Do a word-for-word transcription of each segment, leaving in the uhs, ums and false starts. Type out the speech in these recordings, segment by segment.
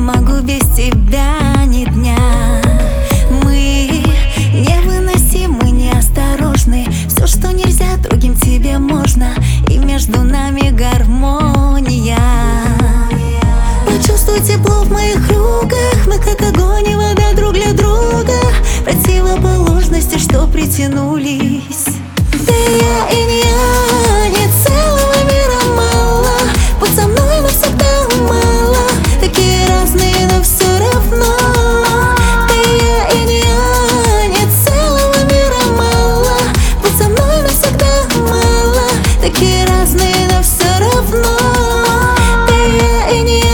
могу без тебя ни дня. Мы невыносимы, неосторожны. Все, что нельзя, другим тебе можно. И между нами гармония. Почувствуй тепло в моих руках. Мы как огонь и вода друг для друга. Противоположности, что притянулись. Ты и я, и не я, не целого мира мало. Будь со мной навсегда мало. Такие разные, но все равно. Ты и я, и не я, не целого мира мало. Будь со мной навсегда мало. Такие разные, но все равно. Ты и я, и не я.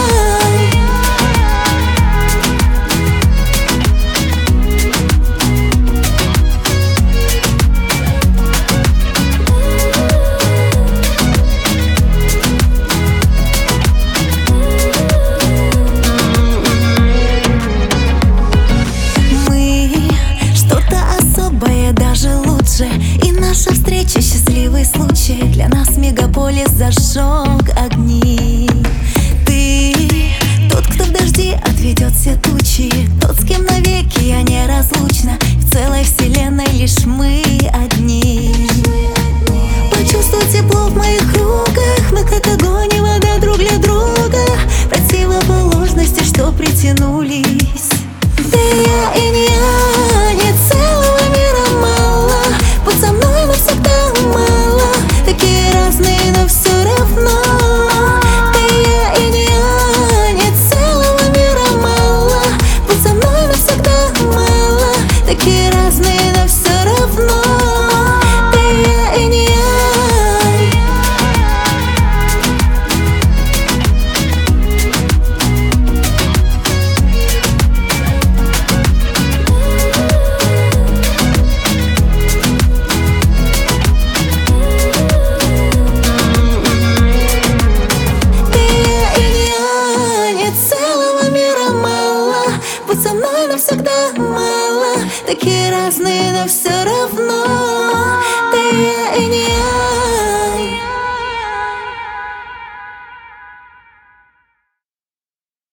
И наша встреча — счастливый случай. Для нас мегаполис зажег огни. Ты тот, кто в дожди отведет все тучи. Тот, с кем навеки я неразлучна. В целой вселенной лишь мы одни. Почувствуй тепло в моих руках. Мы как огонь и вода друг для друга. Противоположности, что притянулись. Ты и я, и не я, не целого мира мало. Будь со мной навсегда мало. Такие разные, но все равно. Ты и я, и не я, не целого мира мало. Будь со мной навсегда мало. Такие разные, но все равно. Ты и я, и не я. Будь со мной навсегда мало. Такие разные, но все равно. Ты и я, и не я.